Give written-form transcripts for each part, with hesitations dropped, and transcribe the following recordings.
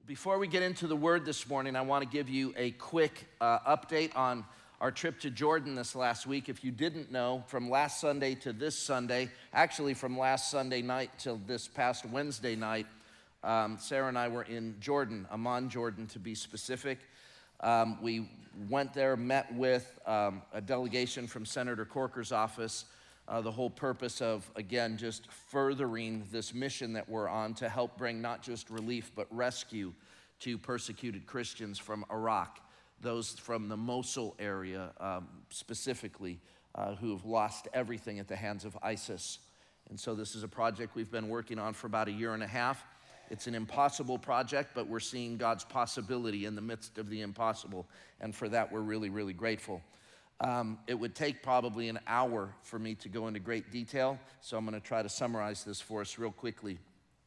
Before we get into the word this morning, I want to give you a quick update on our trip to Jordan this last week. If you didn't know, from last Sunday to this Sunday, actually from last Sunday night till this past Wednesday night, Sarah and I were in Jordan, Amman, Jordan to be specific. We went there, met with a delegation from Senator Corker's office. The whole purpose of, again, just furthering this mission that we're on to help bring not just relief, but rescue to persecuted Christians from Iraq, those from the Mosul area specifically, who have lost everything at the hands of ISIS. And so this is a project we've been working on for about a year and a half. It's an impossible project, but we're seeing God's possibility in the midst of the impossible, and for that we're really, really grateful. It would take probably an hour for me to go into great detail, so I'm going to try to summarize this for us real quickly.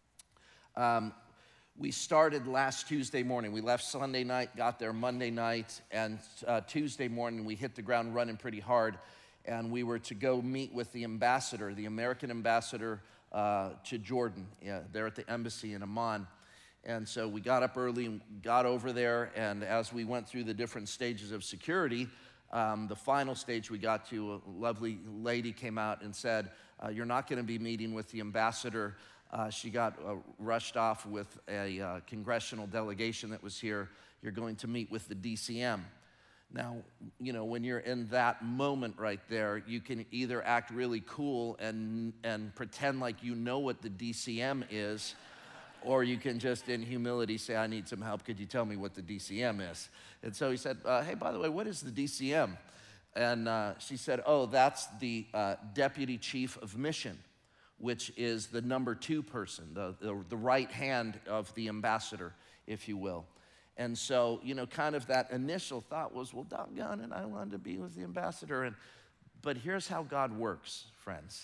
We started last Tuesday morning. We left Sunday night, got there Monday night, and Tuesday morning we hit the ground running pretty hard, and we were to go meet with the ambassador, the American ambassador to Jordan, there at the embassy in Amman. And so we got up early and got over there, and as we went through the different stages of security, the final stage we got to, a lovely lady came out and said, you're not going to be meeting with the ambassador. She got rushed off with a congressional delegation that was here. You're going to meet with the DCM. Now, you know, when you're in that moment right there, you can either act really cool and pretend like you know what the DCM is, or you can just in humility say, I need some help, could you tell me what the DCM is? And so he said, hey, by the way, what is the DCM? And she said, oh, that's the Deputy Chief of Mission, which is the number 2 person, the right hand of the ambassador, if you will. And so, you know, kind of that initial thought was, well, doggone it, I wanted to be with the ambassador. But here's how God works, friends.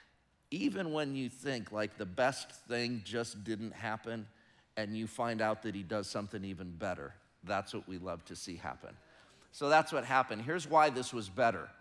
Even when you think like the best thing just didn't happen and you find out that he does something even better, that's what we love to see happen. So that's what happened. Here's why this was better.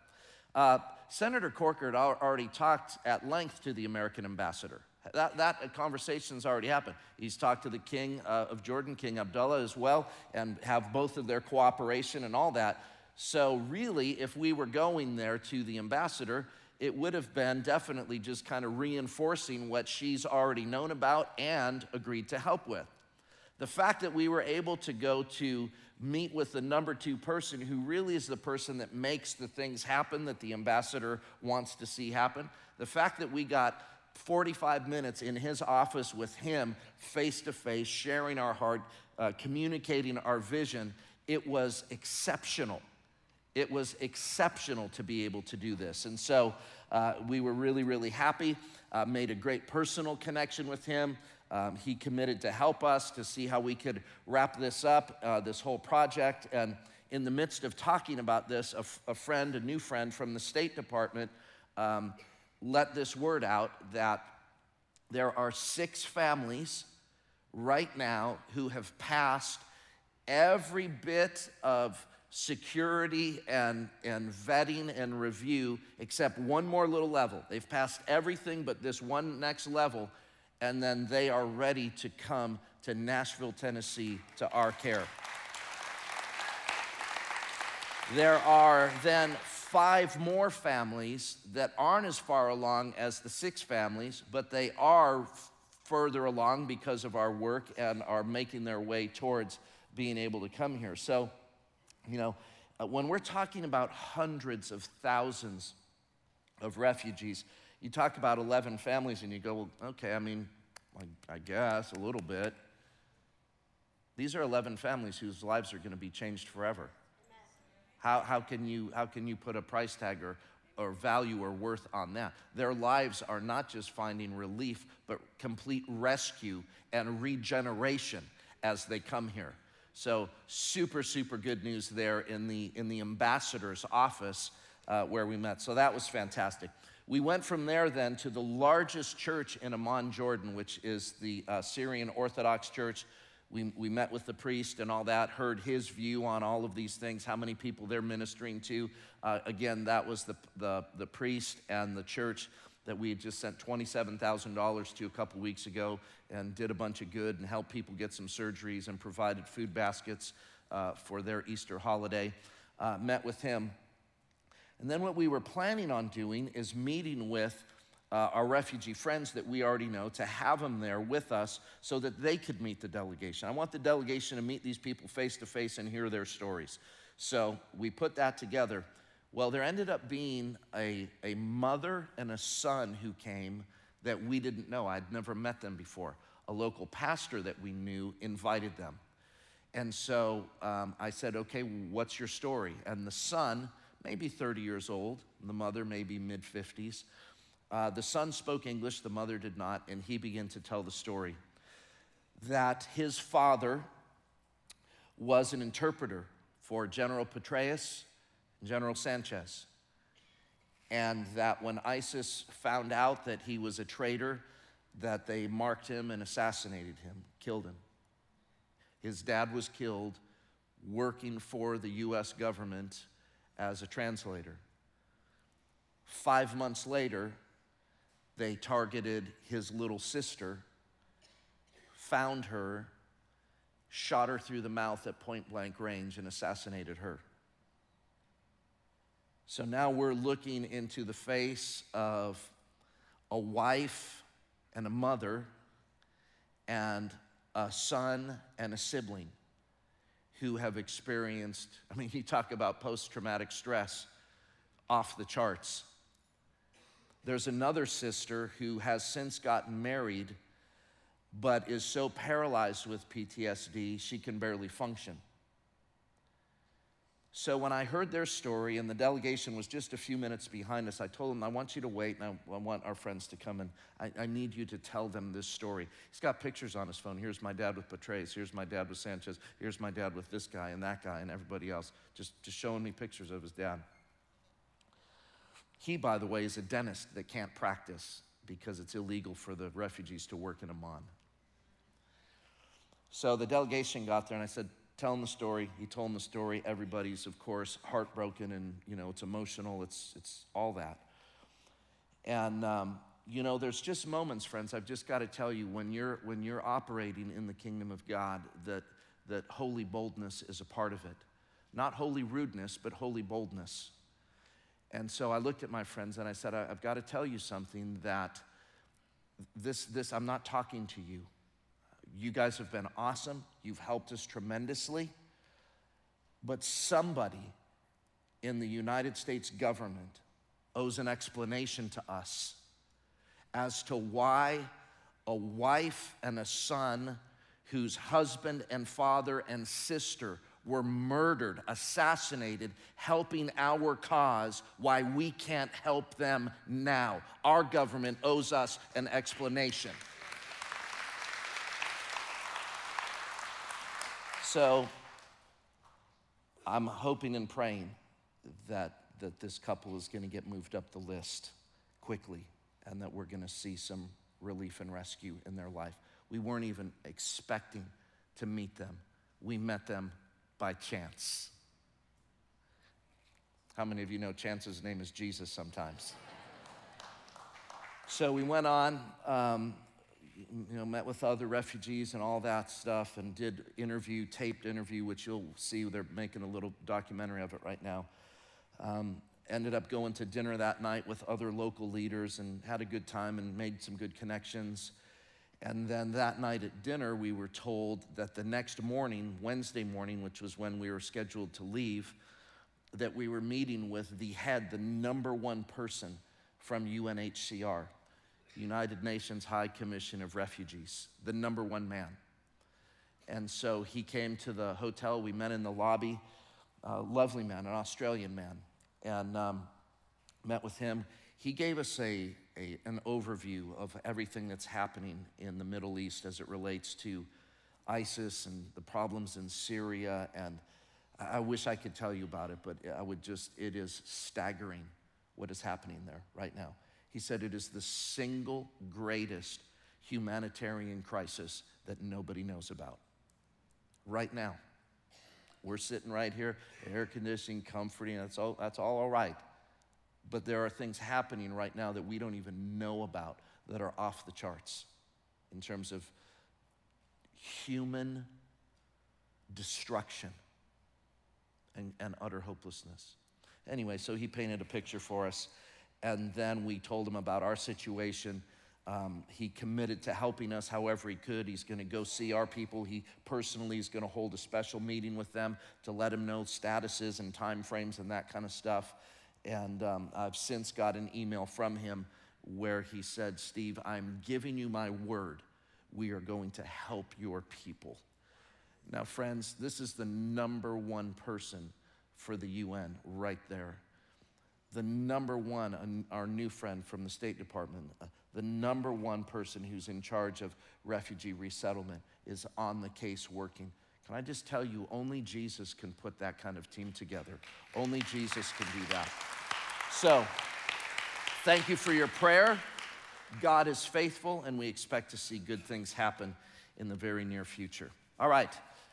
Senator Corker had already talked at length to the American ambassador. That conversation's already happened. He's talked to the king of Jordan, King Abdullah as well, and have both of their cooperation and all that. So really, if we were going there to the ambassador, it would have been definitely just kind of reinforcing what she's already known about and agreed to help with. The fact that we were able to go to meet with the number 2 person, who really is the person that makes the things happen that the ambassador wants to see happen, the fact that we got 45 minutes in his office with him, face to face, sharing our heart, communicating our vision, it was exceptional. It was exceptional to be able to do this. And so we were really, really happy, made a great personal connection with him. He committed to help us to see how we could wrap this up, this whole project. And in the midst of talking about this, a new friend from the State Department let this word out that there are 6 families right now who have passed every bit of security and vetting and review except one more little level. They've passed everything but this one next level, and then they are ready to come to Nashville, Tennessee, to our care. There are then 5 more families that aren't as far along as the 6 families, but they are further along because of our work and are making their way towards being able to come here. So, you know, when we're talking about hundreds of thousands of refugees, you talk about 11 families and you go, well, okay, I mean, I guess a little bit. These are 11 families whose lives are going to be changed forever. How can you put a price tag or value or worth on that? Their lives are not just finding relief, but complete rescue and regeneration as they come here. So super, super good news there in the ambassador's office where we met. So that was fantastic. We went from there then to the largest church in Amman, Jordan, which is the Syrian Orthodox Church. We met with the priest and all that, heard his view on all of these things, how many people they're ministering to. Again, that was the priest and the church that we had just sent $27,000 to a couple weeks ago and did a bunch of good and helped people get some surgeries and provided food baskets for their Easter holiday. Met with him. And then what we were planning on doing is meeting with our refugee friends that we already know, to have them there with us so that they could meet the delegation. I want the delegation to meet these people face to face and hear their stories. So we put that together. Well, there ended up being a mother and a son who came that we didn't know. I'd never met them before. A local pastor that we knew invited them. And so I said, okay, what's your story? And the son, maybe 30 years old, the mother maybe mid-50s. The son spoke English, the mother did not, and he began to tell the story that his father was an interpreter for General Petraeus and General Sanchez, and that when ISIS found out that he was a traitor, that they marked him and assassinated him, killed him. His dad was killed working for the U.S. government as a translator. 5 months later, they targeted his little sister, found her, shot her through the mouth at point-blank range, and assassinated her. So now we're looking into the face of a wife and a mother and a son and a sibling who have experienced, I mean, you talk about post-traumatic stress, off the charts. There's another sister who has since gotten married, but is so paralyzed with PTSD, she can barely function. So when I heard their story, and the delegation was just a few minutes behind us, I told them, I want you to wait, and I want our friends to come, and I need you to tell them this story. He's got pictures on his phone. Here's my dad with Petraeus. Here's my dad with Sanchez. Here's my dad with this guy and that guy and everybody else, just showing me pictures of his dad. He, by the way, is a dentist that can't practice because it's illegal for the refugees to work in Amman. So the delegation got there, and I said, tell him the story. He told him the story. Everybody's, of course, heartbroken, and, you know, it's emotional. It's all that. And, you know, there's just moments, friends, I've just got to tell you, when you're operating in the kingdom of God, that holy boldness is a part of it. Not holy rudeness, but holy boldness. And so I looked at my friends and I said, I've got to tell you something, that this I'm not talking to you. You guys have been awesome. You've helped us tremendously. But somebody in the United States government owes an explanation to us as to why a wife and a son whose husband and father and sister were murdered, assassinated, helping our cause, why we can't help them now. Our government owes us an explanation. So I'm hoping and praying that this couple is going to get moved up the list quickly, and that we're going to see some relief and rescue in their life. We weren't even expecting to meet them. We met them by chance. How many of you know Chance's name is Jesus sometimes? So we went on, met with other refugees and all that stuff, and did taped interview, which you'll see. They're making a little documentary of it right now. Ended up going to dinner that night with other local leaders and had a good time and made some good connections. And then that night at dinner, we were told that the next morning, Wednesday morning, which was when we were scheduled to leave, that we were meeting with the head, the #1 person from UNHCR, United Nations High Commission of Refugees, the #1 man. And so he came to the hotel. We met in the lobby. Lovely man, an Australian man, and met with him. He gave us an overview of everything that's happening in the Middle East as it relates to ISIS and the problems in Syria. And I wish I could tell you about it, but it is staggering what is happening there right now. He said it is the single greatest humanitarian crisis that nobody knows about right now. We're sitting right here, air conditioning, comforting, that's all right. but there are things happening right now that we don't even know about that are off the charts in terms of human destruction and utter hopelessness. Anyway, so he painted a picture for us, and then we told him about our situation. He committed to helping us however he could. He's going to go see our people. He personally is going to hold a special meeting with them to let them know statuses and time frames and that kind of stuff. And I've since got an email from him where he said, Steve, I'm giving you my word. We are going to help your people. Now, friends, this is the number one person for the UN right there. The number one, our new friend from the State Department, the number one person who's in charge of refugee resettlement is on the case working. Can I just tell you, only Jesus can put that kind of team together. Only Jesus can do that. So, thank you for your prayer. God is faithful, and we expect to see good things happen in the very near future. All right.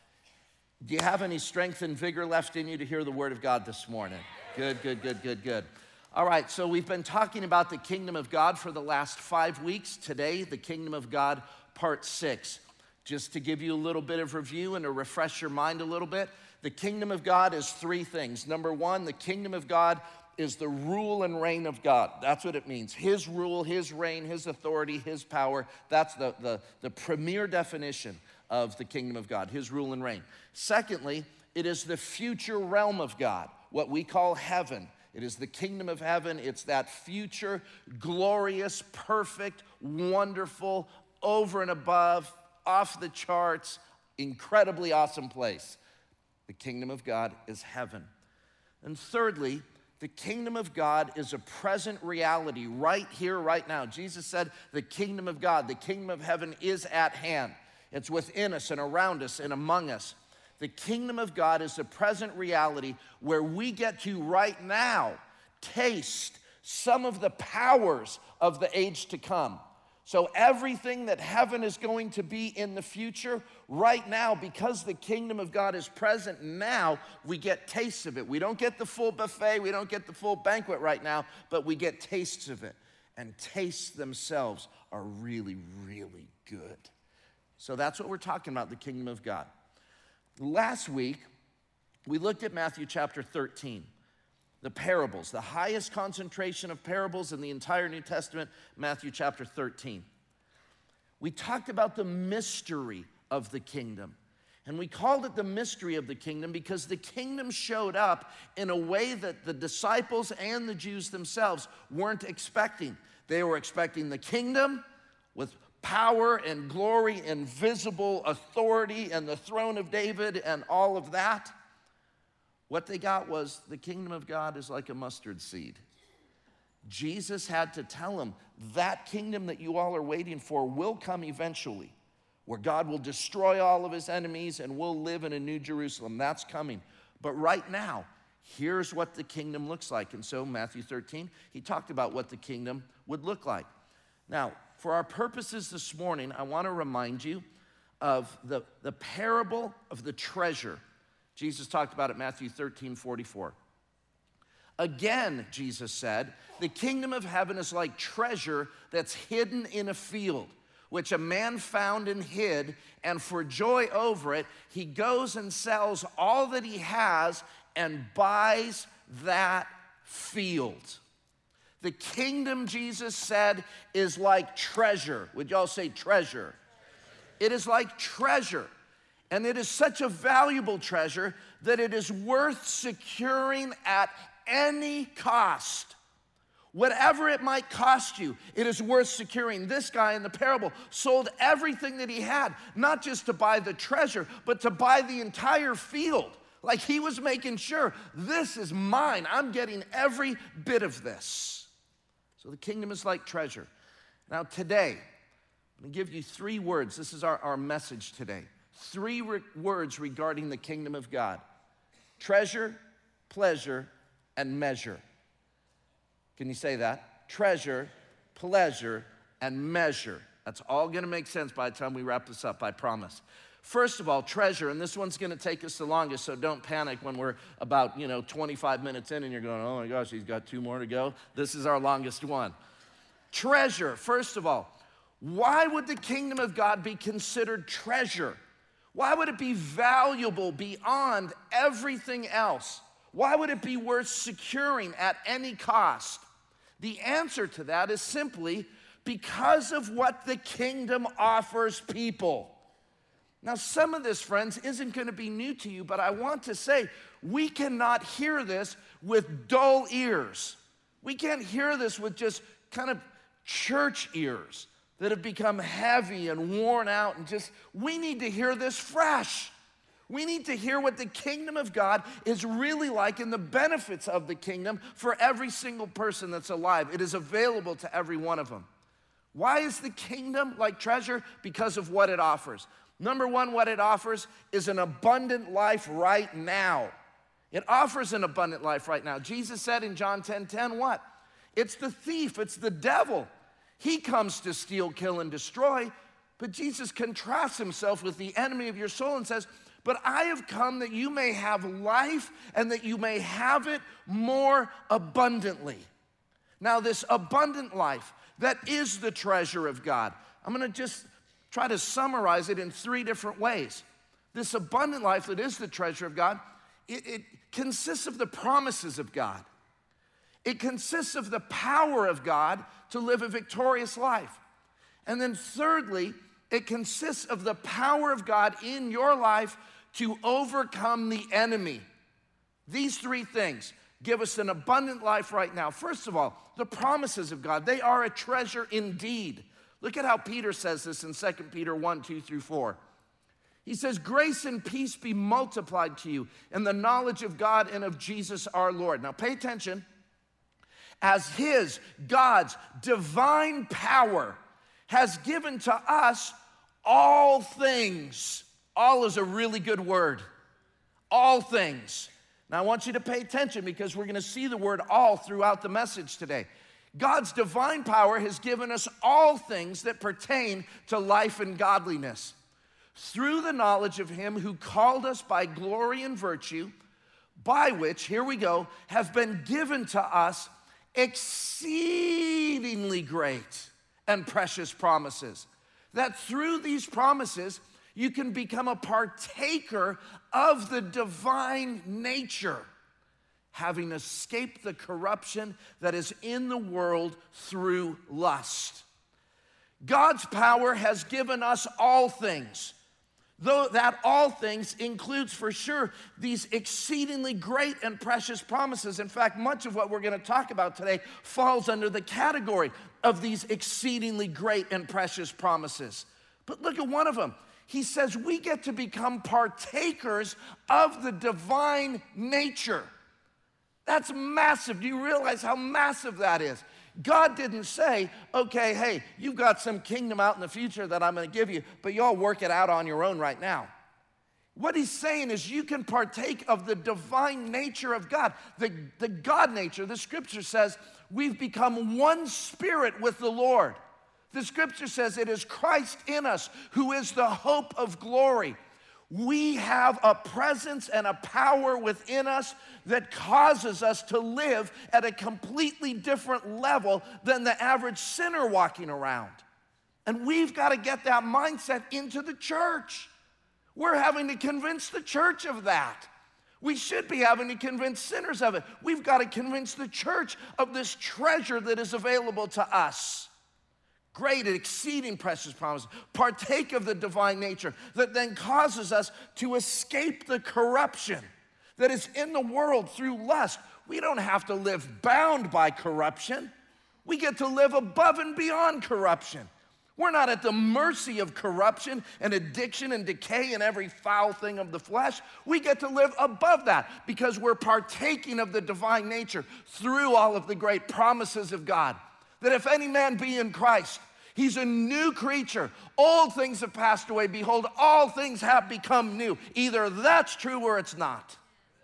Do you have any strength and vigor left in you to hear the word of God this morning? Good, good, good, good, good. All right, so we've been talking about the kingdom of God for the last 5 weeks. Today, the kingdom of God, part 6. Just to give you a little bit of review and to refresh your mind a little bit, the kingdom of God is 3 things. Number 1, the kingdom of God is the rule and reign of God. That's what it means. His rule, his reign, his authority, his power. That's the premier definition of the kingdom of God, his rule and reign. Secondly, it is the future realm of God, what we call heaven. It is the kingdom of heaven. It's that future, glorious, perfect, wonderful, over and above, off the charts, incredibly awesome place. The kingdom of God is heaven. And thirdly, the kingdom of God is a present reality right here, right now. Jesus said the kingdom of God, the kingdom of heaven is at hand. It's within us and around us and among us. The kingdom of God is a present reality where we get to right now taste some of the powers of the age to come. So everything that heaven is going to be in the future, right now, because the kingdom of God is present now, we get tastes of it. We don't get the full buffet, we don't get the full banquet right now, but we get tastes of it. And tastes themselves are really, really good. So that's what we're talking about, the kingdom of God. Last week, we looked at Matthew chapter 13, the parables, the highest concentration of parables in the entire New Testament, Matthew chapter 13. We talked about the mystery of the kingdom, and we called it the mystery of the kingdom because the kingdom showed up in a way that the disciples and the Jews themselves weren't expecting. They were expecting the kingdom with power and glory and visible authority and the throne of David and all of that. What they got was the kingdom of God is like a mustard seed. Jesus had to tell them that kingdom that you all are waiting for will come eventually, where God will destroy all of his enemies and we'll live in a new Jerusalem. That's coming. But right now, here's what the kingdom looks like. And so Matthew 13, he talked about what the kingdom would look like. Now, for our purposes this morning, I want to remind you of the parable of the treasure. Jesus talked about it, Matthew 13:44. Again, Jesus said, the kingdom of heaven is like treasure that's hidden in a field, which a man found and hid, and for joy over it, he goes and sells all that he has and buys that field. The kingdom, Jesus said, is like treasure. Would y'all say treasure? It is like treasure. And it is such a valuable treasure that it is worth securing at any cost. Whatever it might cost you, it is worth securing. This guy in the parable sold everything that he had, not just to buy the treasure, but to buy the entire field. Like he was making sure, this is mine. I'm getting every bit of this. So the kingdom is like treasure. Now today, I'm going to give you 3 words. This is our message today. 3 words regarding the kingdom of God. Treasure, pleasure, and measure. Can you say that? Treasure, pleasure, and measure. That's all going to make sense by the time we wrap this up, I promise. First of all, treasure, and this one's gonna take us the longest, so don't panic when we're about 25 minutes in and you're going, oh my gosh, he's got 2 more to go. This is our longest one. Treasure, first of all, why would the kingdom of God be considered treasure? Why would it be valuable beyond everything else? Why would it be worth securing at any cost? The answer to that is simply because of what the kingdom offers people. Now, some of this, friends, isn't going to be new to you, but I want to say we cannot hear this with dull ears. We can't hear this with just kind of church ears that have become heavy and worn out and we need to hear this fresh. We need to hear what the kingdom of God is really like and the benefits of the kingdom for every single person that's alive. It is available to every one of them. Why is the kingdom like treasure? Because of what it offers. Number one, what it offers is an abundant life right now. It offers an abundant life right now. Jesus said in John 10:10, what? It's the thief, it's the devil. He comes to steal, kill, and destroy. But Jesus contrasts himself with the enemy of your soul and says, but I have come that you may have life and that you may have it more abundantly. Now, this abundant life, that is the treasure of God. I'm gonna just try to summarize it in 3 different ways. This abundant life that is the treasure of God, it consists of the promises of God. It consists of the power of God to live a victorious life. And then thirdly, it consists of the power of God in your life to overcome the enemy. These 3 things give us an abundant life right now. First of all, the promises of God, they are a treasure indeed. Look at how Peter says this in 2 Peter 1:2-4. He says, grace and peace be multiplied to you in the knowledge of God and of Jesus our Lord. Now pay attention. As God's divine power has given to us all things. All is a really good word. All things. Now I want you to pay attention because we're going to see the word all throughout the message today. God's divine power has given us all things that pertain to life and godliness through the knowledge of him who called us by glory and virtue, by which, here we go, have been given to us exceedingly great and precious promises. That through these promises, you can become a partaker of the divine nature, having escaped the corruption that is in the world through lust. God's power has given us all things, though that all things includes for sure these exceedingly great and precious promises. In fact, much of what we're going to talk about today falls under the category of these exceedingly great and precious promises. But look at one of them. He says we get to become partakers of the divine nature. That's massive. Do you realize how massive that is? God didn't say, okay, hey, you've got some kingdom out in the future that I'm going to give you, but y'all work it out on your own right now. What he's saying is you can partake of the divine nature of God, the God nature. The scripture says we've become one spirit with the Lord. The scripture says it is Christ in us who is the hope of glory. We have a presence and a power within us that causes us to live at a completely different level than the average sinner walking around. And we've got to get that mindset into the church. We're having to convince the church of that. We should be having to convince sinners of it. We've got to convince the church of this treasure that is available to us. Great and exceeding precious promises. Partake of the divine nature that then causes us to escape the corruption that is in the world through lust. We don't have to live bound by corruption. We get to live above and beyond corruption. We're not at the mercy of corruption and addiction and decay and every foul thing of the flesh. We get to live above that because we're partaking of the divine nature through all of the great promises of God. That if any man be in Christ, he's a new creature. Old things have passed away. Behold, all things have become new. Either that's true or it's not.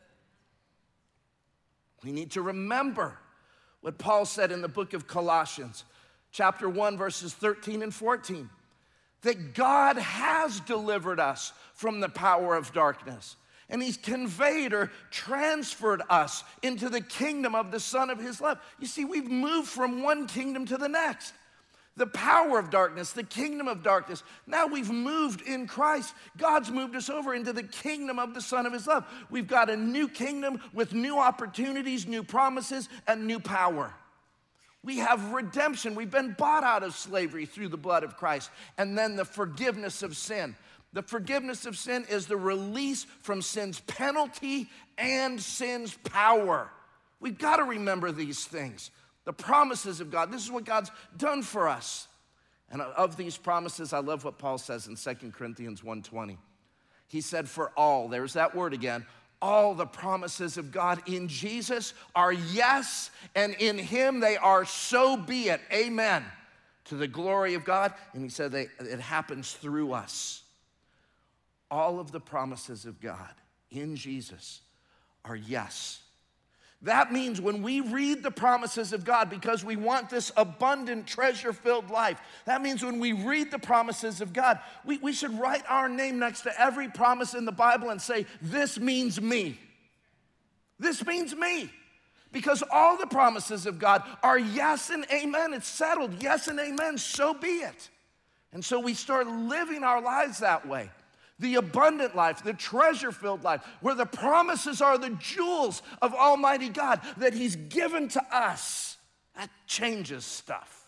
We need to remember what Paul said in the book of Colossians, chapter 1, verses 13 and 14. that God has delivered us from the power of darkness. And he's conveyed or transferred us into the kingdom of the Son of his love. You see, we've moved from one kingdom to the next. The power of darkness, the kingdom of darkness. Now we've moved in Christ. God's moved us over into the kingdom of the Son of his love. We've got a new kingdom with new opportunities, new promises, and new power. We have redemption. We've been bought out of slavery through the blood of Christ. And then the forgiveness of sin. The forgiveness of sin is the release from sin's penalty and sin's power. We've got to remember these things. The promises of God. This is what God's done for us. And of these promises, I love what Paul says in 2 Corinthians 1:20. He said, for all, there's that word again, all the promises of God in Jesus are yes, and in him they are so be it. Amen. To the glory of God. And he said it happens through us. All of the promises of God in Jesus are yes. That means when we read the promises of God because we want this abundant, treasure-filled life, that means when we read the promises of God, we should write our name next to every promise in the Bible and say, this means me. This means me. Because all the promises of God are yes and amen. It's settled, yes and amen, so be it. And so we start living our lives that way. The abundant life, the treasure-filled life, where the promises are the jewels of Almighty God that he's given to us. That changes stuff.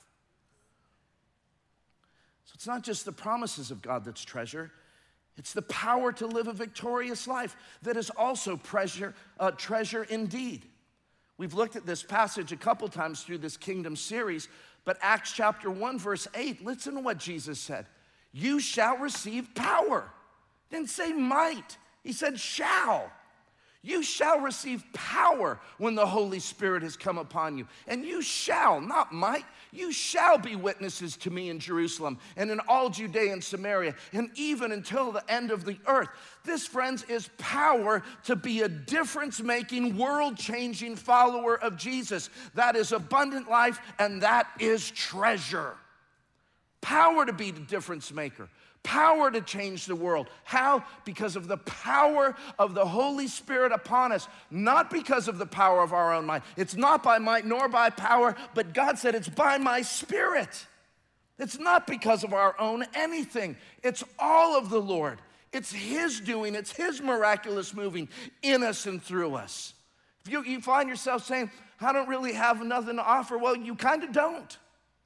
So it's not just the promises of God that's treasure. It's the power to live a victorious life that is also treasure indeed. We've looked at this passage a couple times through this kingdom series, but Acts chapter 1, verse 8, listen to what Jesus said. You shall receive power. Didn't say might, he said shall. You shall receive power when the Holy Spirit has come upon you. And you shall, not might, you shall be witnesses to me in Jerusalem and in all Judea and Samaria and even until the end of the earth. This, friends, is power to be a difference-making, world-changing follower of Jesus. That is abundant life and that is treasure. Power to be the difference maker. Power to change the world. How? Because of the power of the Holy Spirit upon us, not because of the power of our own might. It's not by might nor by power, but God said it's by my Spirit. It's not because of our own anything. It's all of the Lord. It's his doing. It's his miraculous moving in us and through us. If you find yourself saying, I don't really have nothing to offer, well, you kind of don't.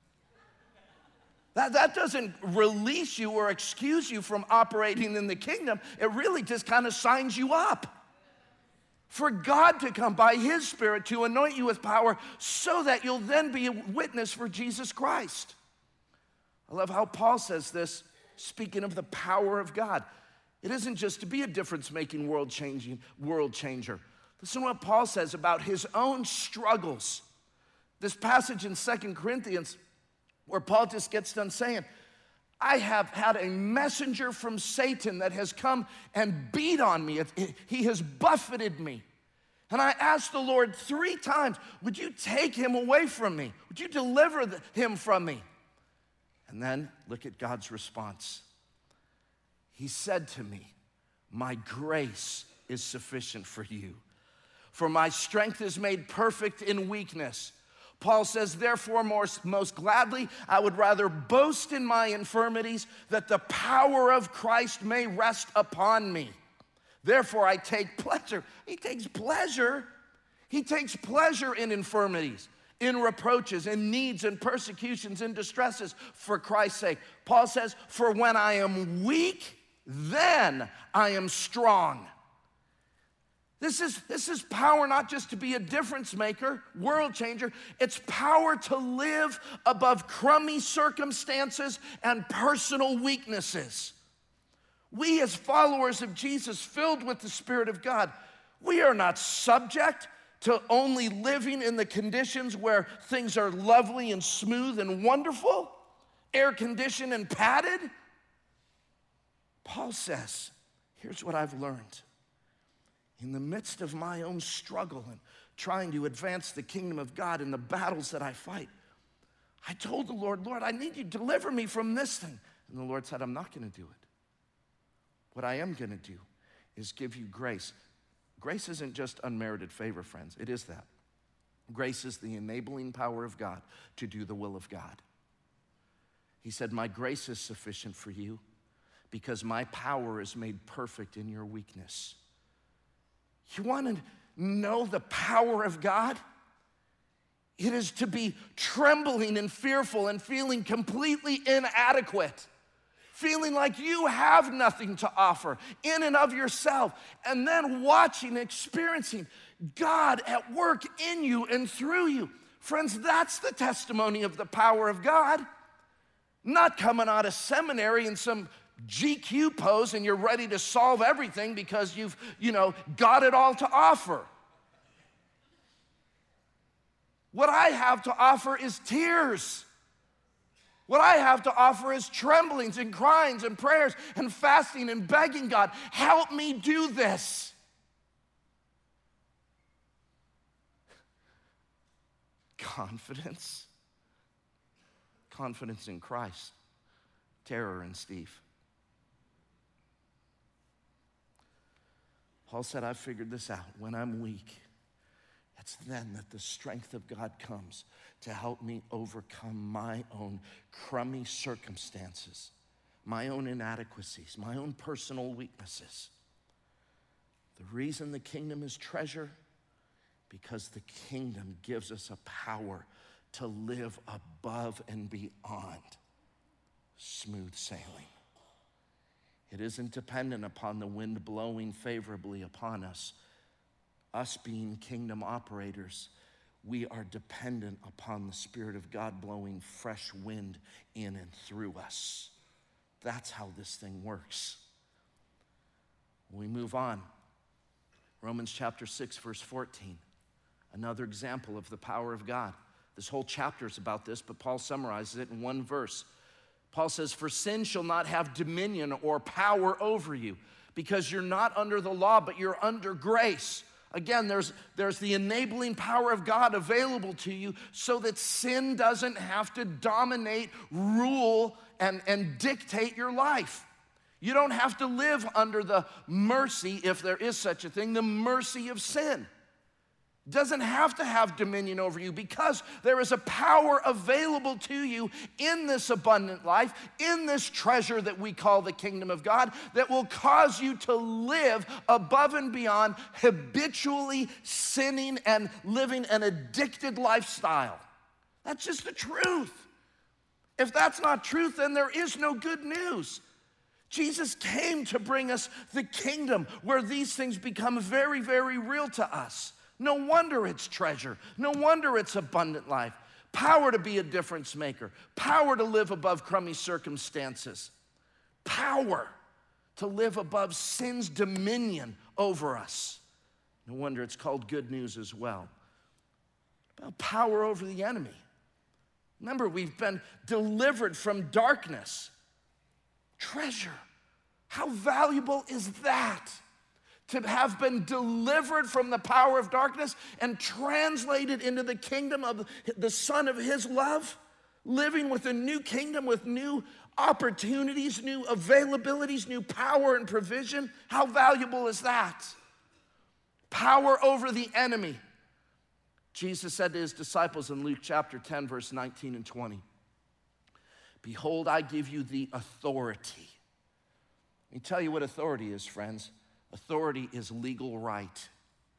That doesn't release you or excuse you from operating in the kingdom. It really just kind of signs you up for God to come by his Spirit to anoint you with power so that you'll then be a witness for Jesus Christ. I love how Paul says this, speaking of the power of God. It isn't just to be a difference-making, world changer. Listen to what Paul says about his own struggles. This passage in 2 Corinthians, where Paul just gets done saying, I have had a messenger from Satan that has come and beat on me. He has buffeted me. And I asked the Lord 3 times, would you take him away from me? Would you deliver him from me? And then look at God's response. He said to me, my grace is sufficient for you, for my strength is made perfect in weakness. Paul says, therefore, most gladly, I would rather boast in my infirmities that the power of Christ may rest upon me. Therefore, I take pleasure. He takes pleasure. He takes pleasure in infirmities, in reproaches, in needs, and persecutions, and distresses for Christ's sake. Paul says, for when I am weak, then I am strong. This is power not just to be a difference maker, world changer. It's power to live above crummy circumstances and personal weaknesses. We as followers of Jesus, filled with the Spirit of God, we are not subject to only living in the conditions where things are lovely and smooth and wonderful, air-conditioned and padded. Paul says, here's what I've learned. In the midst of my own struggle and trying to advance the kingdom of God in the battles that I fight, I told the Lord, Lord, I need you to deliver me from this thing. And the Lord said, I'm not going to do it. What I am going to do is give you grace. Grace isn't just unmerited favor, friends. It is that. Grace is the enabling power of God to do the will of God. He said, my grace is sufficient for you because my power is made perfect in your weakness. You want to know the power of God? It is to be trembling and fearful and feeling completely inadequate, feeling like you have nothing to offer in and of yourself, and then watching, experiencing God at work in you and through you. Friends, that's the testimony of the power of God. Not coming out of seminary in some GQ pose and you're ready to solve everything because you've, got it all to offer. What I have to offer is tears. What I have to offer is tremblings and cryings and prayers and fasting and begging God, help me do this. Confidence in Christ, terror in Steve. Paul said, I've figured this out. When I'm weak, it's then that the strength of God comes to help me overcome my own crummy circumstances, my own inadequacies, my own personal weaknesses. The reason the kingdom is treasure, because the kingdom gives us a power to live above and beyond smooth sailing. It isn't dependent upon the wind blowing favorably upon us. Us being kingdom operators, we are dependent upon the Spirit of God blowing fresh wind in and through us. That's how this thing works. We move on. Romans chapter 6, verse 14. Another example of the power of God. This whole chapter is about this, but Paul summarizes it in one verse. Paul says, for sin shall not have dominion or power over you, because you're not under the law, but you're under grace. Again, there's the enabling power of God available to you so that sin doesn't have to dominate, rule, and dictate your life. You don't have to live under the mercy, if there is such a thing, the mercy of sin. Doesn't have to have dominion over you because there is a power available to you in this abundant life, in this treasure that we call the kingdom of God, that will cause you to live above and beyond habitually sinning and living an addicted lifestyle. That's just the truth. If that's not truth, then there is no good news. Jesus came to bring us the kingdom where these things become very, very real to us. No wonder it's treasure. No wonder it's abundant life. Power to be a difference maker. Power to live above crummy circumstances. Power to live above sin's dominion over us. No wonder it's called good news as well. About power over the enemy. Remember, we've been delivered from darkness. Treasure. How valuable is that? To have been delivered from the power of darkness and translated into the kingdom of the Son of his love, living with a new kingdom with new opportunities, new availabilities, new power and provision. How valuable is that? Power over the enemy. Jesus said to his disciples in Luke chapter 10, verse 19 and 20, behold, I give you the authority. Let me tell you what authority is, friends. Authority is legal right.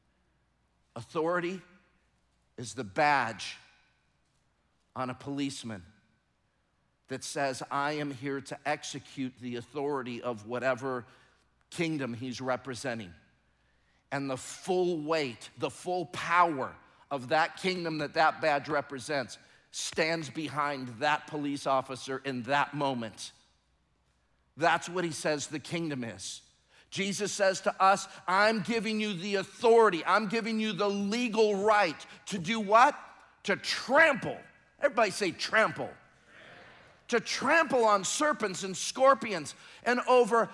Authority is the badge on a policeman that says, I am here to execute the authority of whatever kingdom he's representing. And the full weight, the full power of that kingdom that that badge represents stands behind that police officer in that moment. That's what he says the kingdom is. Jesus says to us, I'm giving you the authority. I'm giving you the legal right to do what? To trample. Everybody say trample. To trample on serpents and scorpions and over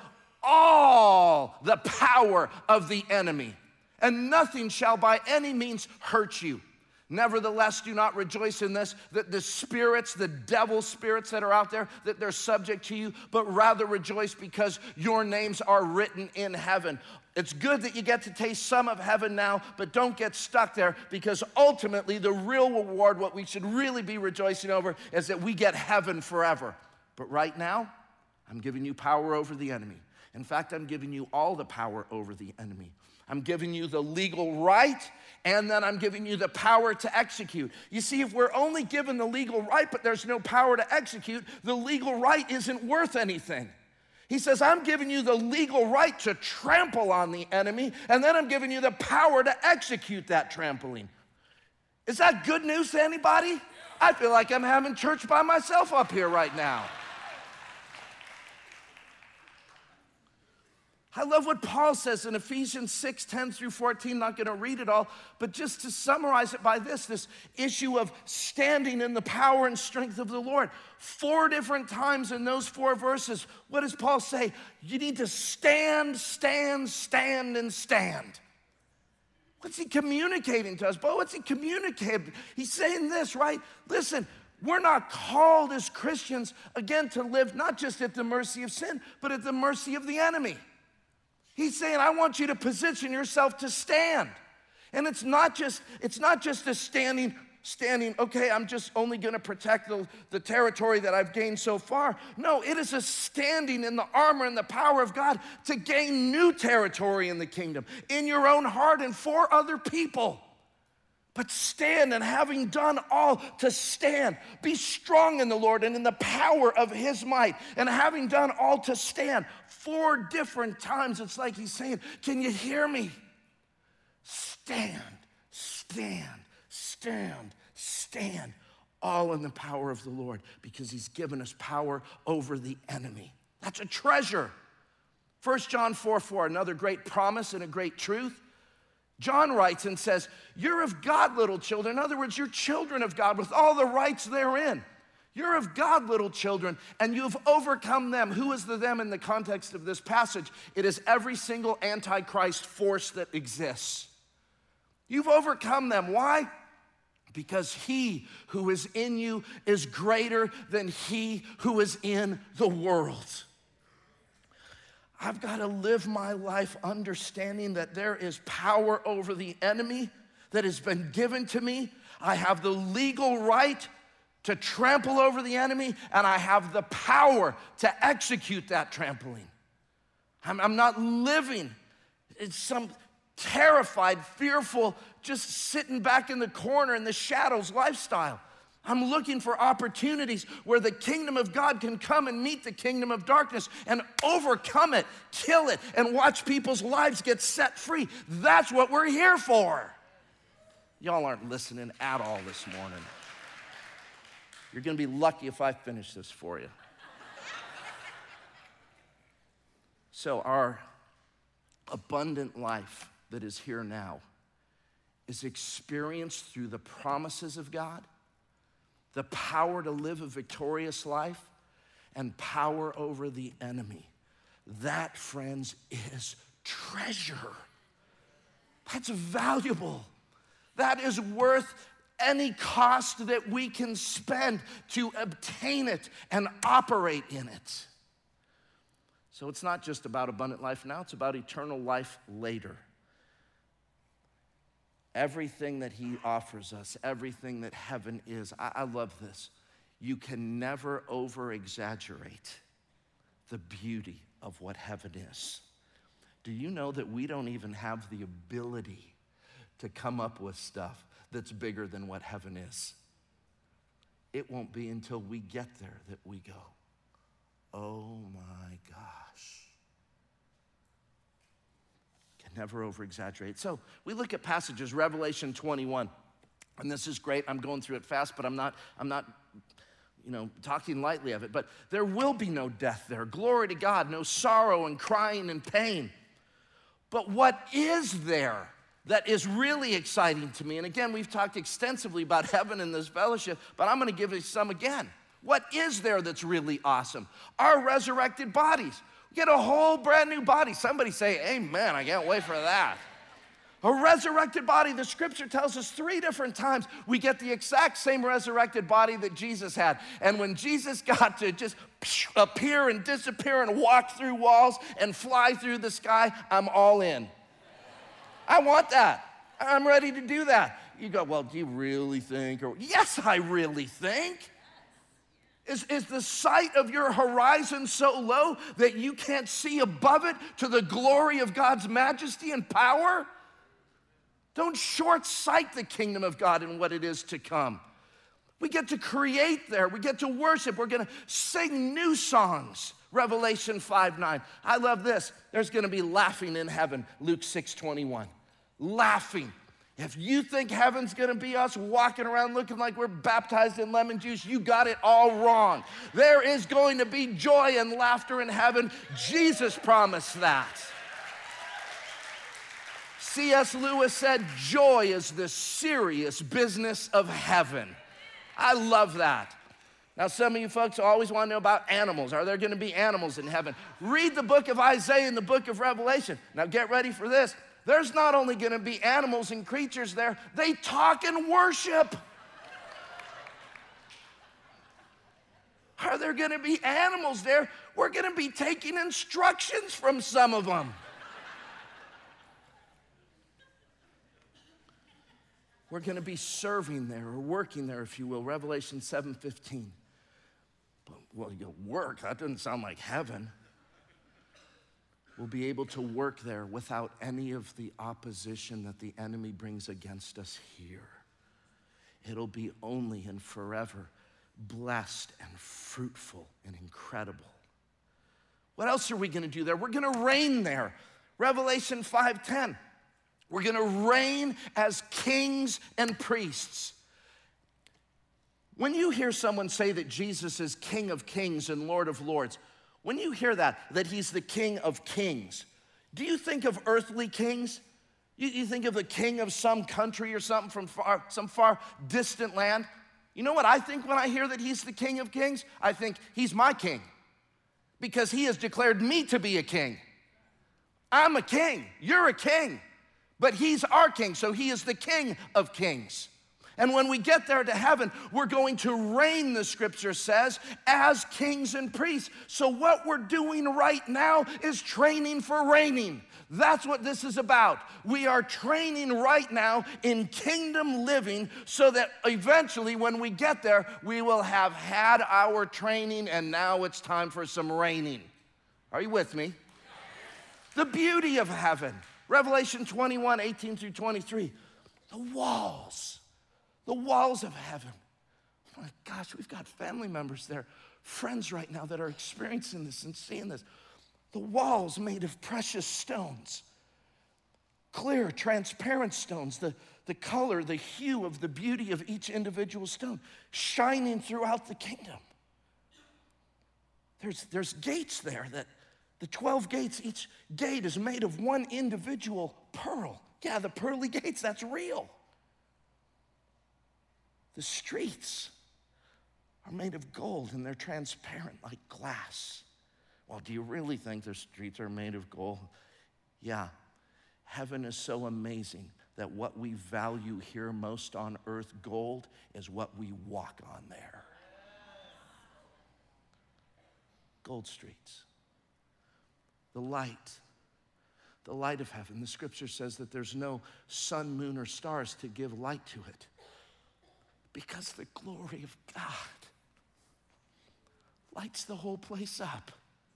all the power of the enemy. And nothing shall by any means hurt you. Nevertheless, do not rejoice in this, that the spirits, the devil spirits that are out there, that they're subject to you, but rather rejoice because your names are written in heaven. It's good that you get to taste some of heaven now, but don't get stuck there, because ultimately the real reward, what we should really be rejoicing over, is that we get heaven forever. But right now, I'm giving you power over the enemy. In fact, I'm giving you all the power over the enemy. I'm giving you the legal right, and then I'm giving you the power to execute. You see, if we're only given the legal right, but there's no power to execute, the legal right isn't worth anything. He says, I'm giving you the legal right to trample on the enemy, and then I'm giving you the power to execute that trampling. Is that good news to anybody? I feel like I'm having church by myself up here right now. I love what Paul says in Ephesians 6:10-14. Not going to read it all, but just to summarize it by this issue of standing in the power and strength of the Lord. 4 different times in those 4 verses, what does Paul say? You need to stand, stand, stand, and stand. What's he communicating to us? But what's he communicating? He's saying this, right? Listen, we're not called as Christians, again, to live not just at the mercy of sin, but at the mercy of the enemy. He's saying, I want you to position yourself to stand. And it's not just a standing, okay, I'm just only gonna protect the territory that I've gained so far. No, it is a standing in the armor and the power of God to gain new territory in the kingdom, in your own heart and for other people. But stand, and having done all, to stand. Be strong in the Lord and in the power of his might. And having done all, to stand. 4 different times, it's like he's saying, can you hear me? Stand, stand, stand, stand. All in the power of the Lord, because he's given us power over the enemy. That's a treasure. 1 John 4:4, another great promise and a great truth. John writes and says, you're of God, little children. In other words, you're children of God with all the rights therein. You're of God, little children, and you've overcome them. Who is the them in the context of this passage? It is every single antichrist force that exists. You've overcome them. Why? Because he who is in you is greater than he who is in the world. I've got to live my life understanding that there is power over the enemy that has been given to me. I have the legal right to trample over the enemy, and I have the power to execute that trampling. I'm not living in some terrified, fearful, just sitting back in the corner in the shadows lifestyle. I'm looking for opportunities where the kingdom of God can come and meet the kingdom of darkness and overcome it, kill it, and watch people's lives get set free. That's what we're here for. Y'all aren't listening at all this morning. You're gonna be lucky if I finish this for you. So our abundant life that is here now is experienced through the promises of God, the power to live a victorious life, and power over the enemy. That, friends, is treasure. That's valuable. That is worth any cost that we can spend to obtain it and operate in it. So it's not just about abundant life now, it's about eternal life later. Everything that he offers us, everything that heaven is, I love this. You can never over-exaggerate the beauty of what heaven is. Do you know that we don't even have the ability to come up with stuff that's bigger than what heaven is? It won't be until we get there that we go, oh my gosh. Never over-exaggerate. So we look at passages, Revelation 21, and this is great. I'm going through it fast, but I'm not talking lightly of it. But there will be no death there. Glory to God, no sorrow and crying and pain. But what is there that is really exciting to me? And again, we've talked extensively about heaven in this fellowship, but I'm going to give you some again. What is there that's really awesome? Our resurrected bodies. Get a whole brand new body. Somebody say, amen, I can't wait for that. A resurrected body. The scripture tells us 3 different times we get the exact same resurrected body that Jesus had. And when Jesus got to just appear and disappear and walk through walls and fly through the sky, I'm all in. I want that. I'm ready to do that. You go, well, do you really think? Or, yes, I really think. Is the sight of your horizon so low that you can't see above it to the glory of God's majesty and power? Don't short sight the kingdom of God and what it is to come. We get to create there. We get to worship. We're going to sing new songs. Revelation 5:9. I love this. There's going to be laughing in heaven. Luke 6:21. Laughing. If you think heaven's going to be us walking around looking like we're baptized in lemon juice, you got it all wrong. There is going to be joy and laughter in heaven. Jesus promised that. C.S. Lewis said, joy is the serious business of heaven. I love that. Now, some of you folks always want to know about animals. Are there going to be animals in heaven? Read the book of Isaiah and the book of Revelation. Now, get ready for this. There's not only going to be animals and creatures there, they talk and worship. Are there going to be animals there? We're going to be taking instructions from some of them. We're going to be serving there or working there, if you will. Revelation 7:15. But, well, you'll work. That doesn't sound like heaven. We'll be able to work there without any of the opposition that the enemy brings against us here. It'll be only and forever blessed and fruitful and incredible. What else are we going to do there? We're going to reign there. Revelation 5:10. We're going to reign as kings and priests. When you hear someone say that Jesus is King of Kings and Lord of Lords, when you hear that he's the King of Kings, do you think of earthly kings? You think of the king of some country or something from some far distant land? You know what I think when I hear that he's the King of Kings? I think he's my king because he has declared me to be a king. I'm a king. You're a king. But he's our king, so he is the King of Kings. And when we get there to heaven, we're going to reign, the scripture says, as kings and priests. So what we're doing right now is training for reigning. That's what this is about. We are training right now in kingdom living so that eventually when we get there, we will have had our training and now it's time for some reigning. Are you with me? The beauty of heaven. Revelation 21:18 through 23. The walls of heaven. Oh my gosh, we've got family members there, friends right now that are experiencing this and seeing this. The walls made of precious stones, clear, transparent stones, the color, the hue of the beauty of each individual stone, shining throughout the kingdom. There's gates there that the 12 gates, each gate is made of one individual pearl. Yeah, the pearly gates, that's real. The streets are made of gold and they're transparent like glass. Well, do you really think the streets are made of gold? Yeah. Heaven is so amazing that what we value here most on earth, gold, is what we walk on there. Gold streets. The light of heaven. The scripture says that there's no sun, moon, or stars to give light to it because the glory of God lights the whole place up.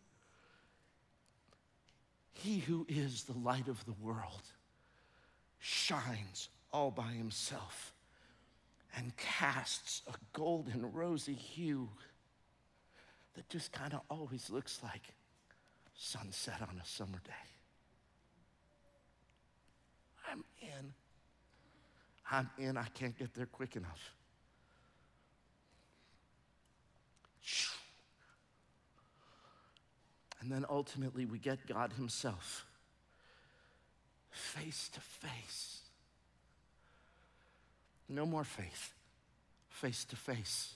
He who is the light of the world shines all by himself and casts a golden rosy hue that just kind of always looks like sunset on a summer day. I'm in. I can't get there quick enough. And then ultimately we get God himself face to face. No more faith, face to face.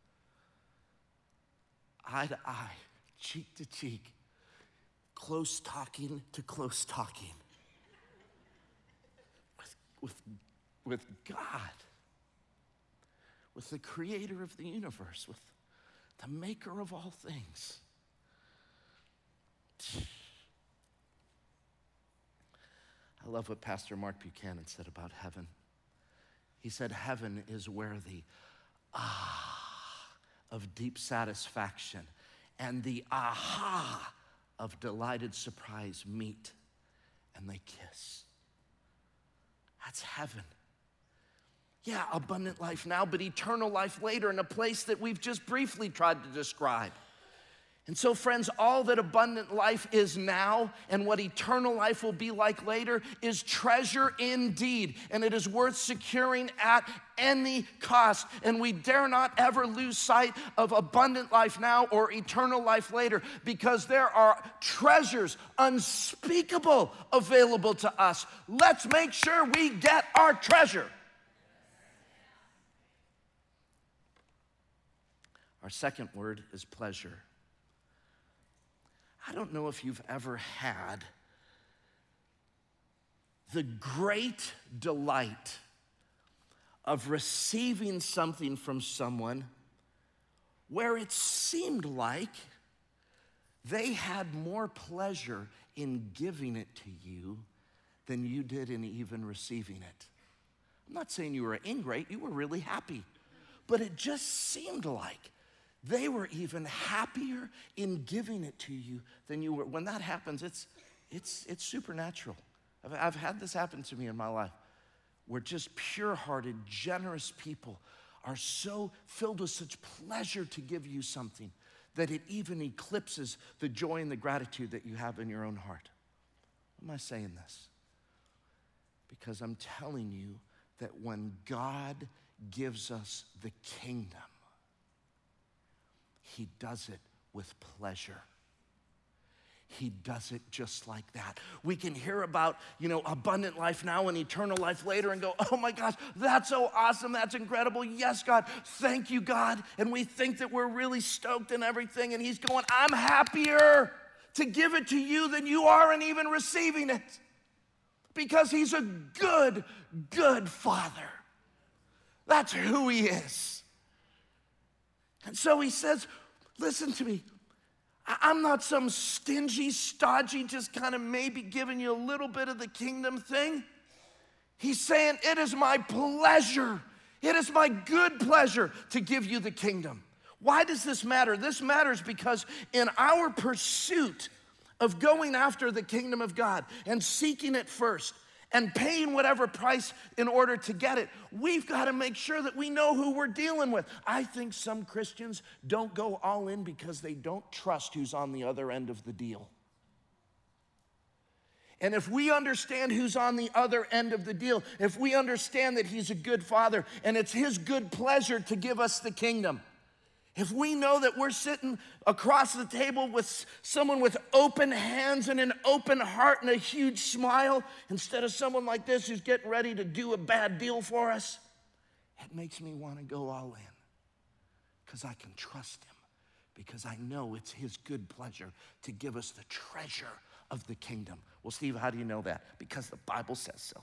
Eye to eye, cheek to cheek, close talking to close talking. with God, with the creator of the universe, with the maker of all things. I love what Pastor Mark Buchanan said about heaven. He said, heaven is where the of deep satisfaction and the aha of delighted surprise meet and they kiss. That's heaven. Yeah, abundant life now, but eternal life later in a place that we've just briefly tried to describe. And so, friends, all that abundant life is now and what eternal life will be like later is treasure indeed, and it is worth securing at any cost. And we dare not ever lose sight of abundant life now or eternal life later, because there are treasures unspeakable available to us. Let's make sure we get our treasure. Our second word is pleasure. I don't know if you've ever had the great delight of receiving something from someone where it seemed like they had more pleasure in giving it to you than you did in even receiving it. I'm not saying you were ingrate, you were really happy, but it just seemed like they were even happier in giving it to you than you were. When that happens, it's supernatural. I've had this happen to me in my life, where just pure-hearted, generous people are so filled with such pleasure to give you something that it even eclipses the joy and the gratitude that you have in your own heart. Why am I saying this? Because I'm telling you that when God gives us the kingdom, He does it with pleasure. He does it just like that. We can hear about, abundant life now and eternal life later and go, oh my gosh, that's so awesome, that's incredible. Yes, God, thank you, God. And we think that we're really stoked and everything, and He's going, I'm happier to give it to you than you are in even receiving it. Because He's a good, good Father. That's who He is. And so He says, listen to me. I'm not some stingy, stodgy, just kind of maybe giving you a little bit of the kingdom thing. He's saying, it is my pleasure. It is my good pleasure to give you the kingdom. Why does this matter? This matters because in our pursuit of going after the kingdom of God and seeking it first, and paying whatever price in order to get it, we've got to make sure that we know who we're dealing with. I think some Christians don't go all in because they don't trust who's on the other end of the deal. And if we understand who's on the other end of the deal, if we understand that He's a good Father and it's His good pleasure to give us the kingdom, if we know that we're sitting across the table with someone with open hands and an open heart and a huge smile, instead of someone like this who's getting ready to do a bad deal for us, it makes me want to go all in because I can trust Him, because I know it's His good pleasure to give us the treasure of the kingdom. Well, Steve, how do you know that? Because the Bible says so.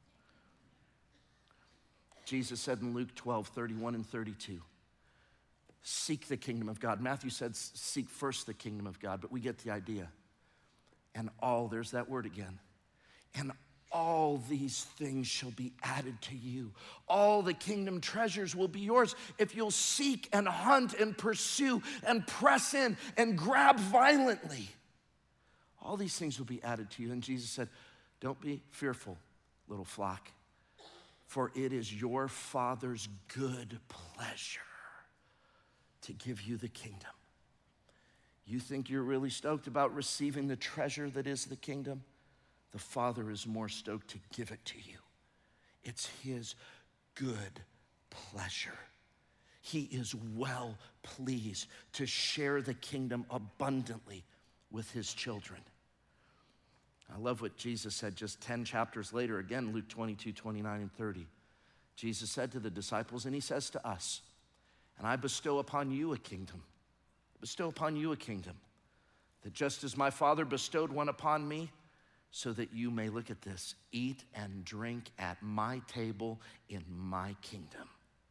Jesus said in Luke 12:31 and 32, seek the kingdom of God. Matthew said, seek first the kingdom of God, but we get the idea. And there's that word again. And all these things shall be added to you. All the kingdom treasures will be yours if you'll seek and hunt and pursue and press in and grab violently. All these things will be added to you. And Jesus said, don't be fearful, little flock, for it is your Father's good pleasure to give you the kingdom. You think you're really stoked about receiving the treasure that is the kingdom? The Father is more stoked to give it to you. It's His good pleasure. He is well pleased to share the kingdom abundantly with His children. I love what Jesus said just 10 chapters later, again, Luke 22:29 and 30. Jesus said to the disciples, and He says to us, and I bestow upon you a kingdom. Bestow upon you a kingdom, that just as my Father bestowed one upon me, so that you may, look at this, eat and drink at my table in my kingdom.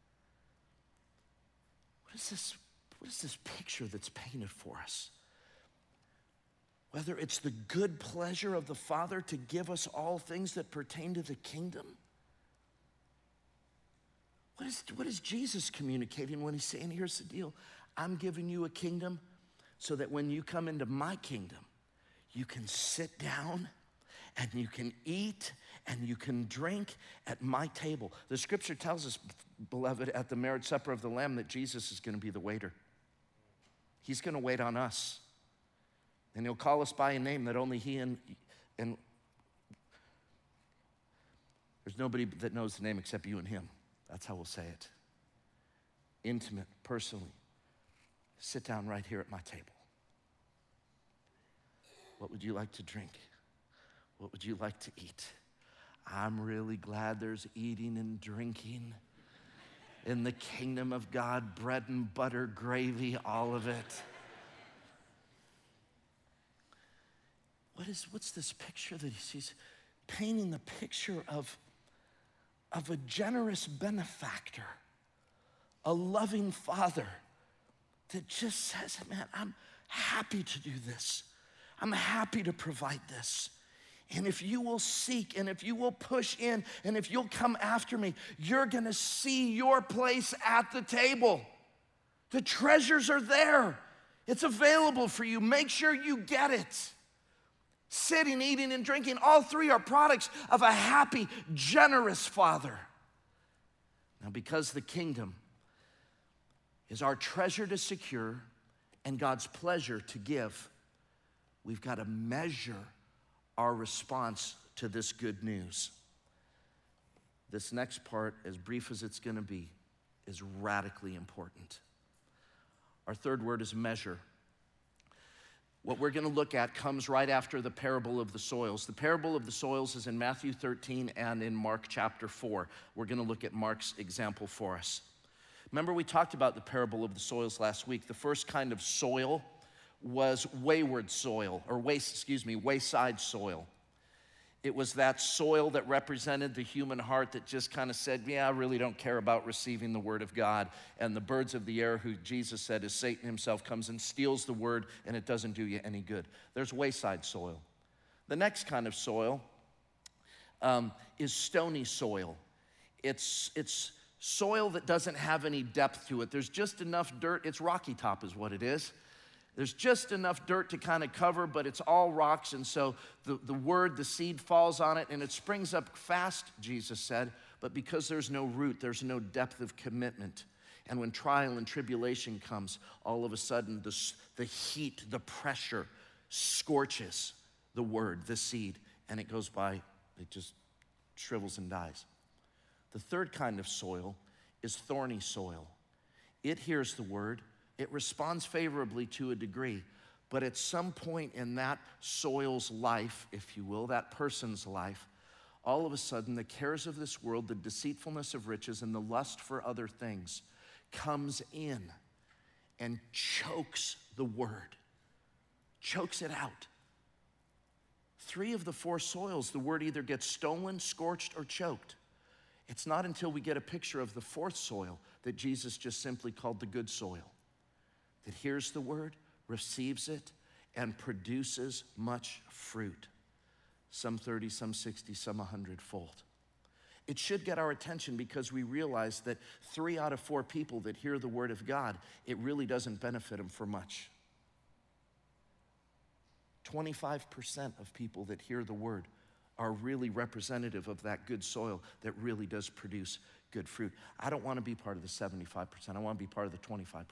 What is this picture that's painted for us? Whether it's the good pleasure of the Father to give us all things that pertain to the kingdom. What is Jesus communicating when he's saying, here's the deal, I'm giving you a kingdom so that when you come into my kingdom, you can sit down and you can eat and you can drink at my table. The scripture tells us, beloved, at the marriage supper of the Lamb that Jesus is going to be the waiter. He's going to wait on us. And he'll call us by a name that only he and there's nobody that knows the name except you and him. That's how we'll say it. Intimate, personally. Sit down right here at my table. What would you like to drink? What would you like to eat? I'm really glad there's eating and drinking in the kingdom of God, bread and butter, gravy, all of it. What's this picture that he sees? Painting the picture of a generous benefactor, a loving father that just says, man, I'm happy to do this. I'm happy to provide this. And if you will seek, and if you will push in, and if you'll come after me, you're gonna see your place at the table. The treasures are there. It's available for you. Make sure you get it. Sitting, eating, and drinking, all three are products of a happy, generous Father. Now, because the kingdom is our treasure to secure and God's pleasure to give, we've got to measure our response to this good news. This next part, as brief as it's going to be, is radically important. Our third word is measure. What we're going to look at comes right after the parable of the soils. The parable of the soils is in Matthew 13 and in Mark chapter 4. We're going to look at Mark's example for us. Remember, we talked about the parable of the soils last week. The first kind of soil was wayward soil, or wayside soil. It was that soil that represented the human heart that just kind of said, yeah, I really don't care about receiving the word of God. And the birds of the air, who Jesus said is Satan himself, comes and steals the word, and it doesn't do you any good. There's wayside soil. The next kind of soil is stony soil. It's soil that doesn't have any depth to it. There's just enough dirt. It's rocky top is what it is. There's just enough dirt to kind of cover, but it's all rocks, and so the word, the seed falls on it, and it springs up fast, Jesus said, but because there's no root, there's no depth of commitment. And when trial and tribulation comes, all of a sudden the heat, the pressure scorches the word, the seed, and it goes by, it just shrivels and dies. The third kind of soil is thorny soil. It hears the word, it responds favorably to a degree, but at some point in that soil's life, if you will, that person's life, all of a sudden the cares of this world, the deceitfulness of riches, and the lust for other things comes in and chokes the word, chokes it out. 3 of the 4 soils, the word either gets stolen, scorched, or choked. It's not until we get a picture of the 4th soil that Jesus just simply called the good soil, that hears the word, receives it, and produces much fruit. Some 30, some 60, some 100-fold. It should get our attention because we realize that 3 out of 4 people that hear the word of God, it really doesn't benefit them for much. 25% of people that hear the word are really representative of that good soil that really does produce good fruit. I don't want to be part of the 75%. I want to be part of the 25%.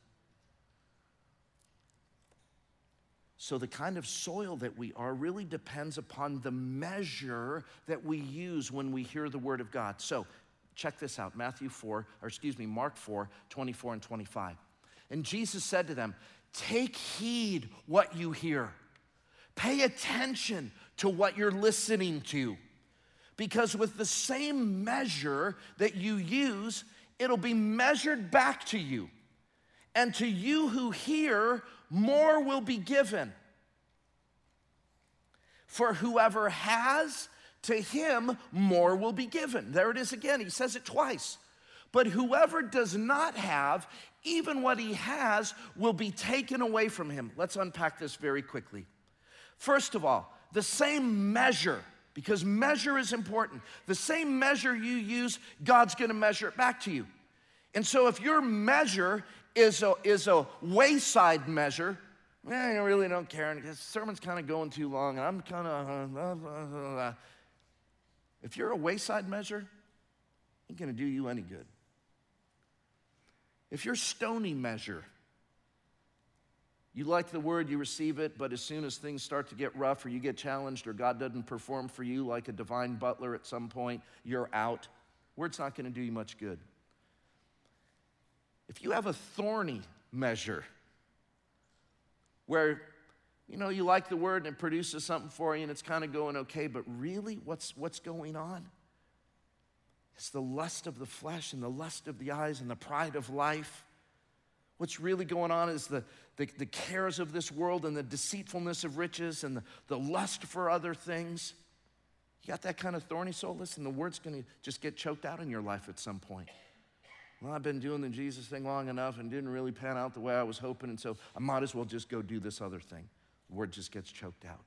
So the kind of soil that we are really depends upon the measure that we use when we hear the word of God. So check this out, Mark 4, 24 and 25. And Jesus said to them, take heed what you hear. Pay attention to what you're listening to. Because with the same measure that you use, it'll be measured back to you. And to you who hear, more will be given. For whoever has, to him more will be given. There it is again. He says it twice. But whoever does not have, even what he has will be taken away from him. Let's unpack this very quickly. First of all, the same measure, because measure is important. The same measure you use, God's gonna measure it back to you. And so if your measure is a wayside measure, I really don't care, and the sermon's kind of going too long, and I'm kind of, if you're a wayside measure, it ain't gonna do you any good. If you're stony measure, you like the word, you receive it, but as soon as things start to get rough or you get challenged or God doesn't perform for you like a divine butler at some point, you're out. Word's not gonna do you much good. If you have a thorny measure where, you like the word and it produces something for you and it's kind of going okay, but really what's going on? It's the lust of the flesh and the lust of the eyes and the pride of life. What's really going on is the cares of this world and the deceitfulness of riches and the lust for other things. You got that kind of thorny soul? Listen, the word's going to just get choked out in your life at some point. Well, I've been doing the Jesus thing long enough and didn't really pan out the way I was hoping, and so I might as well just go do this other thing. The word just gets choked out.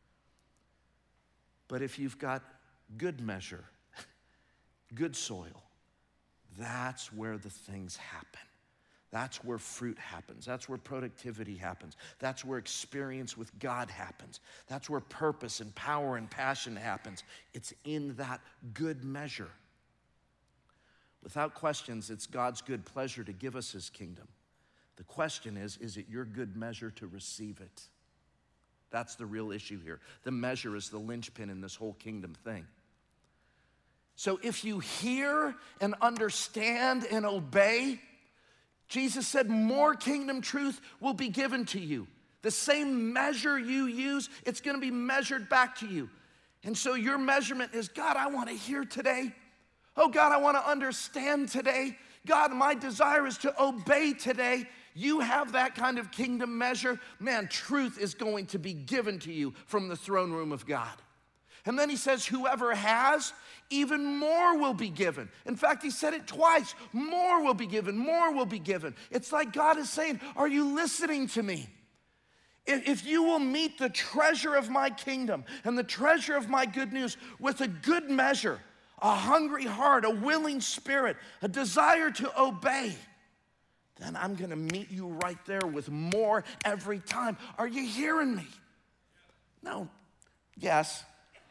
But if you've got good measure, good soil, that's where the things happen. That's where fruit happens. That's where productivity happens. That's where experience with God happens. That's where purpose and power and passion happens. It's in that good measure. Without questions, it's God's good pleasure to give us his kingdom. The question is it your good measure to receive it? That's the real issue here. The measure is the linchpin in this whole kingdom thing. So if you hear and understand and obey, Jesus said more kingdom truth will be given to you. The same measure you use, it's gonna be measured back to you. And so your measurement is, God, I wanna hear today. Oh God, I wanna understand today. God, my desire is to obey today. You have that kind of kingdom measure, man, truth is going to be given to you from the throne room of God. And then he says, whoever has, even more will be given. In fact, he said it twice, more will be given, more will be given. It's like God is saying, are you listening to me? If you will meet the treasure of my kingdom and the treasure of my good news with a good measure, a hungry heart, a willing spirit, a desire to obey, then I'm gonna meet you right there with more every time. Are you hearing me? No, yes.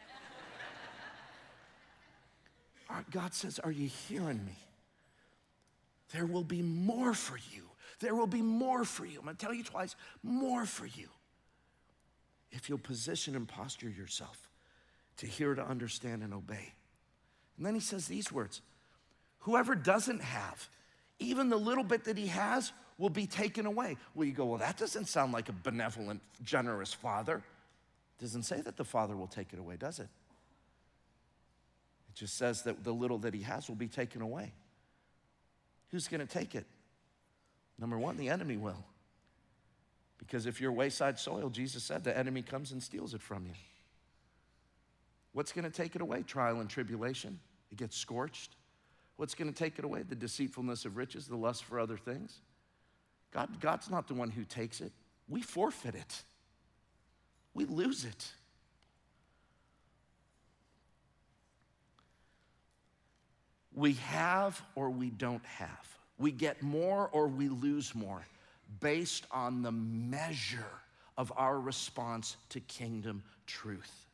God says, are you hearing me? There will be more for you. There will be more for you. I'm gonna tell you twice, more for you. If you'll position and posture yourself to hear, to understand, and obey. And then he says these words, whoever doesn't have, even the little bit that he has will be taken away. Well, you go, well, that doesn't sound like a benevolent, generous father. It doesn't say that the father will take it away, does it? It just says that the little that he has will be taken away. Who's gonna take it? Number one, the enemy will. Because if you're wayside soil, Jesus said the enemy comes and steals it from you. What's gonna take it away? Trial and tribulation. It gets scorched. What's gonna take it away? The deceitfulness of riches, the lust for other things. God's not the one who takes it. We forfeit it. We lose it. We have or we don't have. We get more or we lose more based on the measure of our response to kingdom truth.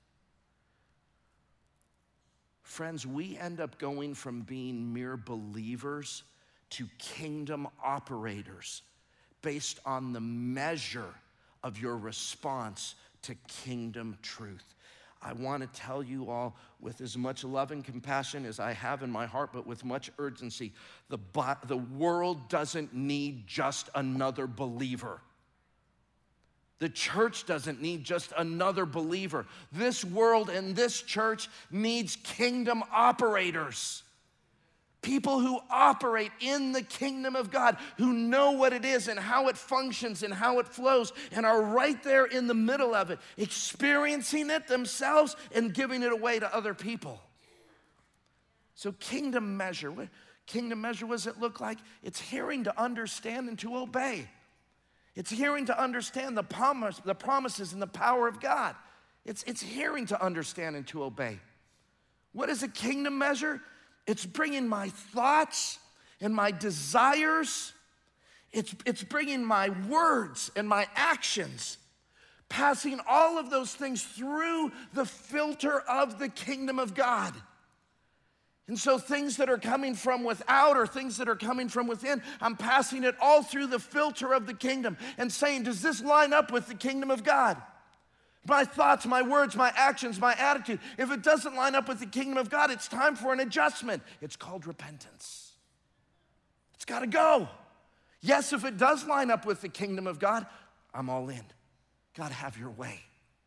Friends, we end up going from being mere believers to kingdom operators based on the measure of your response to kingdom truth. I want to tell you all with as much love and compassion as I have in my heart, but with much urgency, the world doesn't need just another believer. The church doesn't need just another believer. This world and this church needs kingdom operators. People who operate in the kingdom of God, who know what it is and how it functions and how it flows, and are right there in the middle of it, experiencing it themselves and giving it away to other people. So kingdom measure, what does it look like? It's hearing to understand and to obey. It's hearing to understand the promises and the power of God. It's hearing to understand and to obey. What is a kingdom measure? It's bringing my thoughts and my desires. It's bringing my words and my actions, passing all of those things through the filter of the kingdom of God. And so things that are coming from without or things that are coming from within, I'm passing it all through the filter of the kingdom and saying, does this line up with the kingdom of God? My thoughts, my words, my actions, my attitude. If it doesn't line up with the kingdom of God, it's time for an adjustment. It's called repentance. It's got to go. Yes, if it does line up with the kingdom of God, I'm all in. God, have your way.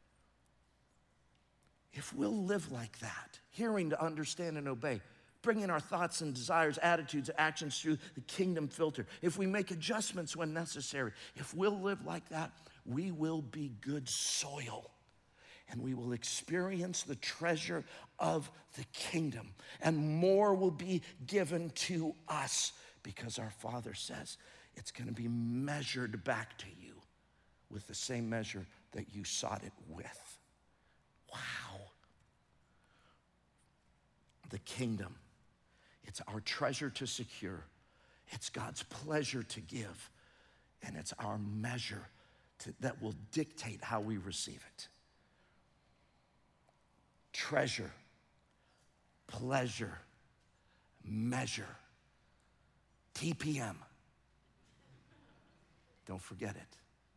If we'll live like that, hearing to understand and obey, bringing our thoughts and desires, attitudes, actions through the kingdom filter, if we make adjustments when necessary, if we'll live like that, we will be good soil, and we will experience the treasure of the kingdom, and more will be given to us because our Father says it's going to be measured back to you with the same measure that you sought it with. Wow. The kingdom, it's our treasure to secure, it's God's pleasure to give, and it's our measure that will dictate how we receive it. Treasure, pleasure, measure, TPM. Don't forget it.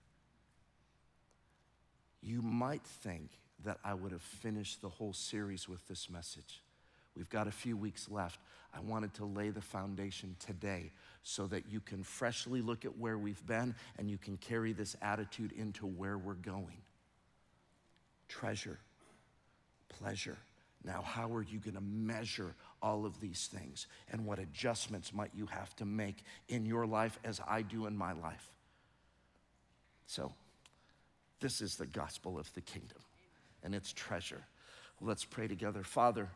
You might think that I would have finished the whole series with this message. We've got a few weeks left. I wanted to lay the foundation today so that you can freshly look at where we've been and you can carry this attitude into where we're going. Treasure, pleasure. Now, how are you going to measure all of these things? And what adjustments might you have to make in your life as I do in my life? So, this is the gospel of the kingdom, and it's treasure. Let's pray together. Father,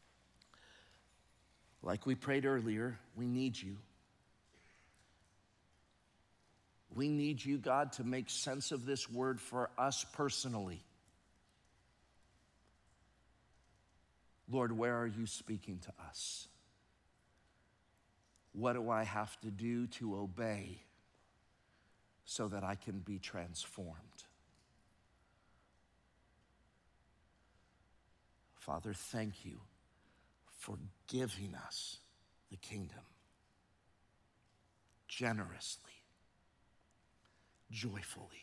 like we prayed earlier, we need you. We need you, God, to make sense of this word for us personally. Lord, where are you speaking to us? What do I have to do to obey so that I can be transformed? Father, thank you for giving us the kingdom generously, joyfully.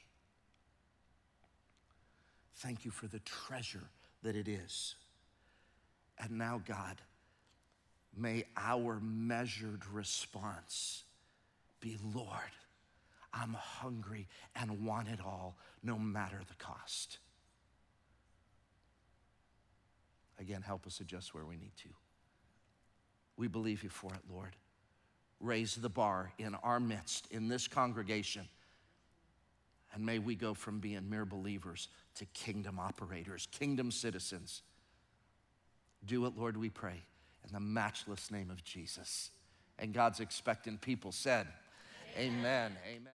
Thank you for the treasure that it is. And now, God, may our measured response be, Lord, I'm hungry and want it all, no matter the cost. Again, help us adjust where we need to. We believe you for it, Lord. Raise the bar in our midst, in this congregation. And may we go from being mere believers to kingdom operators, kingdom citizens. Do it, Lord, we pray, in the matchless name of Jesus. And God's expectant people said, amen. Amen.